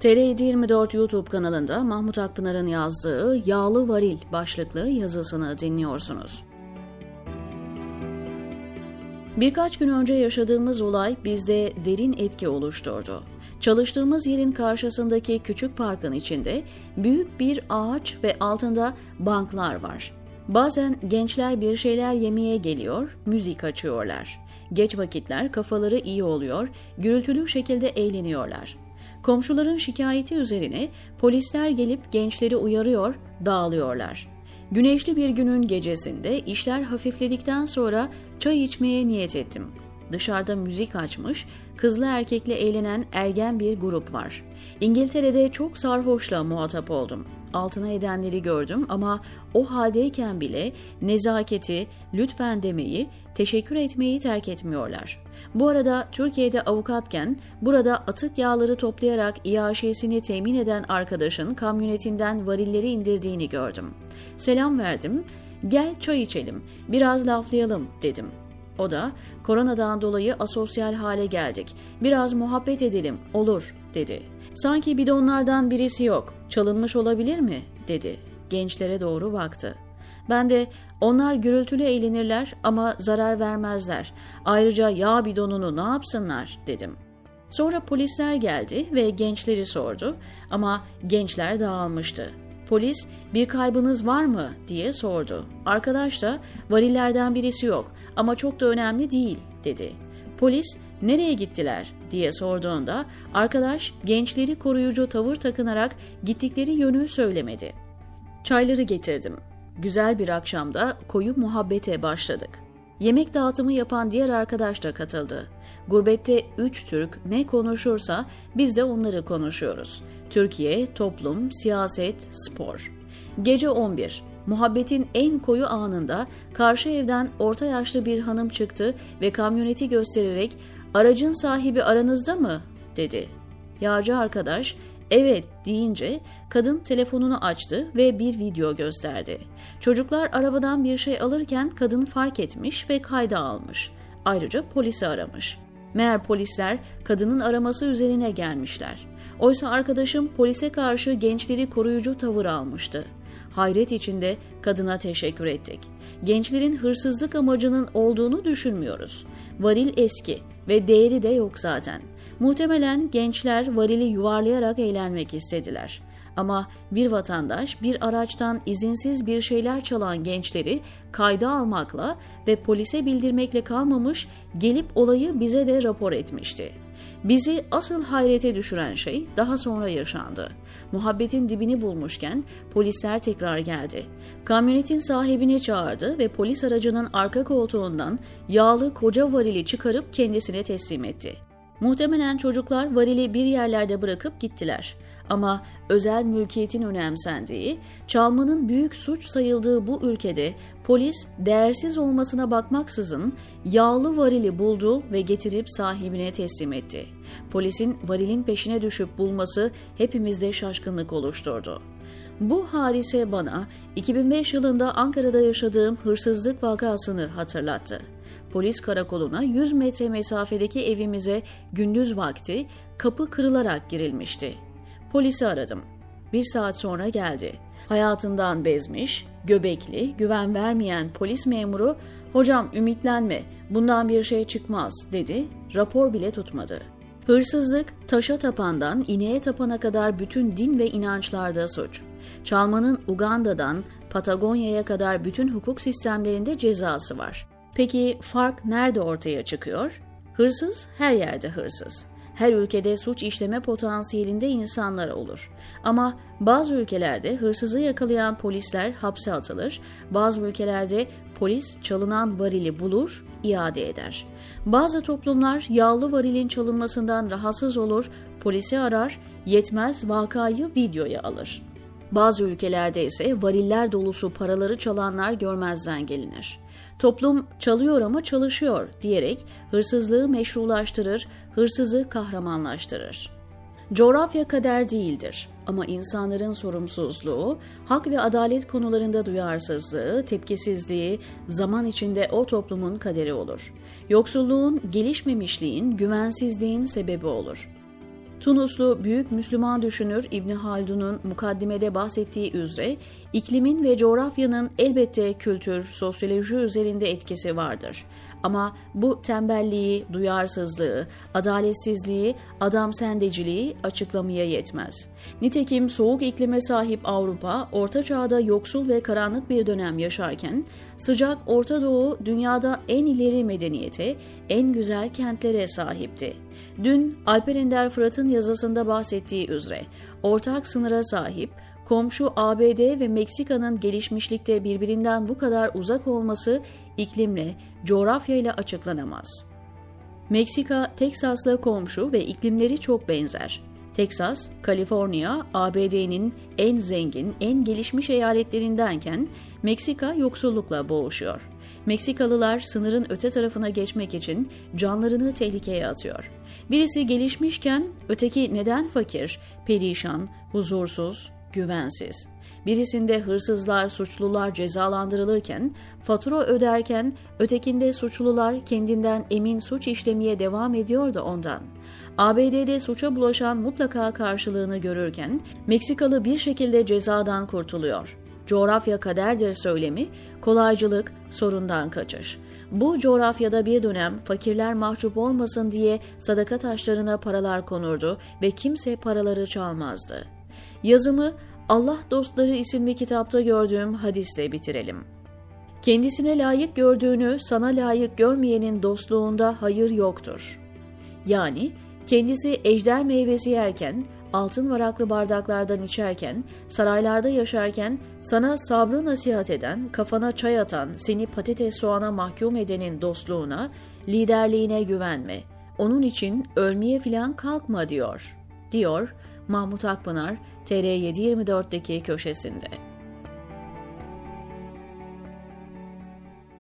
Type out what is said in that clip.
TR724 YouTube kanalında Mahmut Akpınar'ın yazdığı Yağlı Varil başlıklı yazısını dinliyorsunuz. Birkaç gün önce yaşadığımız olay bizde derin etki oluşturdu. Çalıştığımız yerin karşısındaki küçük parkın içinde büyük bir ağaç ve altında banklar var. Bazen gençler bir şeyler yemeye geliyor, müzik açıyorlar. Geç vakitler kafaları iyi oluyor, gürültülü şekilde eğleniyorlar. Komşuların şikayeti üzerine polisler gelip gençleri uyarıyor, dağılıyorlar. Güneşli bir günün gecesinde işler hafifledikten sonra çay içmeye niyet ettim. Dışarıda müzik açmış, kızlı erkekli eğlenen ergen bir grup var. İngiltere'de çok sarhoşla muhatap oldum. Altına edenleri gördüm ama o haldeyken bile nezaketi, lütfen demeyi, teşekkür etmeyi terk etmiyorlar. Bu arada Türkiye'de avukatken burada atık yağları toplayarak iaşesini temin eden arkadaşın kamyonetinden varilleri indirdiğini gördüm. Selam verdim, gel çay içelim, biraz laflayalım dedim. O da koronadan dolayı asosyal hale geldik, biraz muhabbet edelim olur dedi. Sanki bidonlardan birisi yok, çalınmış olabilir mi dedi. Gençlere doğru baktı. Ben de onlar gürültülü eğlenirler ama zarar vermezler. Ayrıca yağ bidonunu ne yapsınlar dedim. Sonra polisler geldi ve gençleri sordu ama gençler dağılmıştı. Polis bir kaybınız var mı diye sordu. Arkadaş da varillerden birisi yok ama çok da önemli değil dedi. Polis nereye gittiler diye sorduğunda arkadaş gençleri koruyucu tavır takınarak gittikleri yönü söylemedi. Çayları getirdim. Güzel bir akşamda koyu muhabbete başladık. Yemek dağıtımı yapan diğer arkadaş da katıldı. Gurbette 3 Türk ne konuşursa biz de onları konuşuyoruz. Türkiye, toplum, siyaset, spor. Gece 11. Muhabbetin en koyu anında karşı evden orta yaşlı bir hanım çıktı ve kamyoneti göstererek "Aracın sahibi aranızda mı?" dedi. Yağcı arkadaş "Evet" deyince kadın telefonunu açtı ve bir video gösterdi. Çocuklar arabadan bir şey alırken kadın fark etmiş ve kayda almış. Ayrıca polisi aramış. Meğer polisler kadının araması üzerine gelmişler. Oysa arkadaşım polise karşı gençleri koruyucu tavır almıştı. Hayret içinde kadına teşekkür ettik. Gençlerin hırsızlık amacının olduğunu düşünmüyoruz. Varil eski ve değeri de yok zaten. Muhtemelen gençler varili yuvarlayarak eğlenmek istediler. Ama bir vatandaş bir araçtan izinsiz bir şeyler çalan gençleri kayda almakla ve polise bildirmekle kalmamış, gelip olayı bize de rapor etmişti. Bizi asıl hayrete düşüren şey daha sonra yaşandı. Muhabbetin dibini bulmuşken polisler tekrar geldi. Kamyonetin sahibini çağırdı ve polis aracının arka koltuğundan yağlı koca varili çıkarıp kendisine teslim etti. Muhtemelen çocuklar varili bir yerlerde bırakıp gittiler. Ama özel mülkiyetin önemsendiği, çalmanın büyük suç sayıldığı bu ülkede polis değersiz olmasına bakmaksızın yağlı varili buldu ve getirip sahibine teslim etti. Polisin varilin peşine düşüp bulması hepimizde şaşkınlık oluşturdu. Bu hadise bana 2005 yılında Ankara'da yaşadığım hırsızlık vakasını hatırlattı. Polis karakoluna 100 metre mesafedeki evimize gündüz vakti kapı kırılarak girilmişti. Polisi aradım. 1 saat sonra geldi. Hayatından bezmiş, göbekli, güven vermeyen polis memuru "Hocam ümitlenme, bundan bir şey çıkmaz" dedi, rapor bile tutmadı. Hırsızlık, taşa tapandan ineğe tapana kadar bütün din ve inançlarda suç. Çalmanın Uganda'dan Patagonya'ya kadar bütün hukuk sistemlerinde cezası var. Peki fark nerede ortaya çıkıyor? Hırsız her yerde hırsız. Her ülkede suç işleme potansiyelinde insanlar olur. Ama bazı ülkelerde hırsızı yakalayan polisler hapse atılır, bazı ülkelerde polis çalınan varili bulur, iade eder. Bazı toplumlar yağlı varilin çalınmasından rahatsız olur, polisi arar, yetmez vakayı videoya alır. Bazı ülkelerde ise variller dolusu paraları çalanlar görmezden gelinir. Toplum çalıyor ama çalışıyor diyerek hırsızlığı meşrulaştırır, hırsızı kahramanlaştırır. Coğrafya kader değildir ama insanların sorumsuzluğu, hak ve adalet konularında duyarsızlığı, tepkisizliği zaman içinde o toplumun kaderi olur. Yoksulluğun, gelişmemişliğin, güvensizliğin sebebi olur. Tunuslu büyük Müslüman düşünür İbn Haldun'un mukaddimede bahsettiği üzere iklimin ve coğrafyanın elbette kültür, sosyoloji üzerinde etkisi vardır. Ama bu tembelliği, duyarsızlığı, adaletsizliği, adamsendeciliği açıklamaya yetmez. Nitekim soğuk iklime sahip Avrupa, Orta Çağ'da yoksul ve karanlık bir dönem yaşarken, sıcak Orta Doğu dünyada en ileri medeniyete, en güzel kentlere sahipti. Dün Alper Ender Fırat'ın yazısında bahsettiği üzere, ortak sınıra sahip, komşu ABD ve Meksika'nın gelişmişlikte birbirinden bu kadar uzak olması iklimle, coğrafyayla açıklanamaz. Meksika, Teksas'la komşu ve iklimleri çok benzer. Teksas, Kaliforniya, ABD'nin en zengin, en gelişmiş eyaletlerindenken Meksika yoksullukla boğuşuyor. Meksikalılar sınırın öte tarafına geçmek için canlarını tehlikeye atıyor. Birisi gelişmişken öteki neden fakir, perişan, huzursuz, güvensiz? Birisinde hırsızlar, suçlular cezalandırılırken, fatura öderken ötekinde suçlular kendinden emin suç işlemeye devam ediyor da ondan. ABD'de suça bulaşan mutlaka karşılığını görürken Meksikalı bir şekilde cezadan kurtuluyor. Coğrafya kaderdir söylemi, kolaycılık, sorundan kaçış. Bu coğrafyada bir dönem fakirler mahcup olmasın diye sadaka taşlarına paralar konurdu ve kimse paraları çalmazdı. Yazımı Allah Dostları isimli kitapta gördüğüm hadisle bitirelim. Kendisine layık gördüğünü sana layık görmeyenin dostluğunda hayır yoktur. Yani kendisi ejder meyvesi yerken, altın varaklı bardaklardan içerken, saraylarda yaşarken sana sabrı nasihat eden, kafana çay atan, seni patates soğana mahkum edenin dostluğuna, liderliğine güvenme. Onun için ölmeye filan kalkma diyor Mahmut Akpınar, TR724'deki köşesinde.